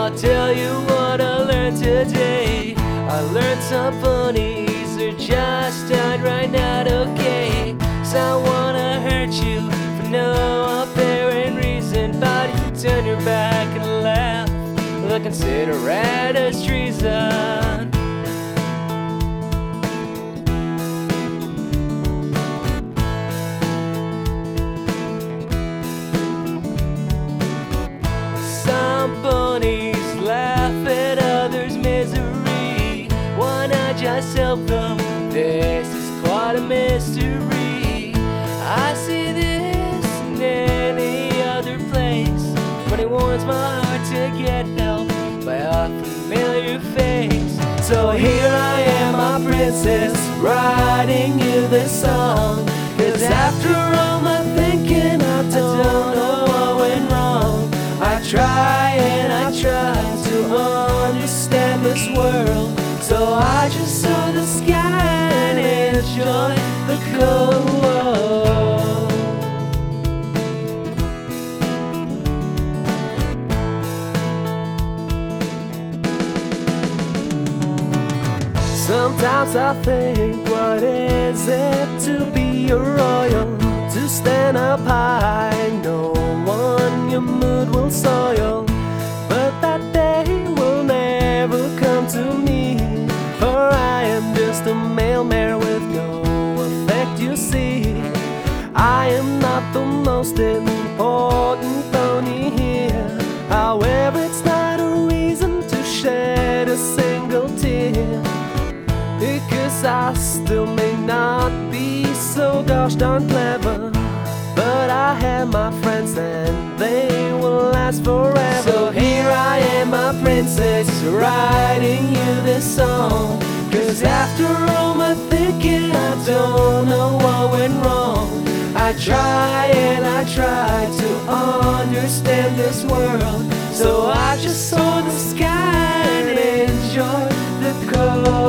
I'll tell you what I learned today. I learned some funnies are just downright not okay. So I wanna hurt you for no apparent reason, but if you turn your back and laugh, well, I consider it as treason. Some bunnies laugh at others' misery. Why not just help them? This is quite a mystery. I see this in any other place, but it warms my heart to get help by a familiar face. So here I am, my princess, writing you this song. 'Cause after all my thinking, I don't know what went wrong. I try and I try to understand this world, so I just saw the sky and enjoy the cold world. Sometimes I think, what is it to be a royal? To stand up high, no one your mood will soil. But that day will never come to me, for I am just a male mare with no effect, you see. I am not the most important pony here. However, it's not a reason to shed a single tear, because I still may not be so gosh darn clever, but I have my friends and they will last forever. So here I am, my princess, writing you this song. 'Cause after all my thinking, I don't know what went wrong. I try and I try to understand this world, so I just saw the sky and enjoy the cold.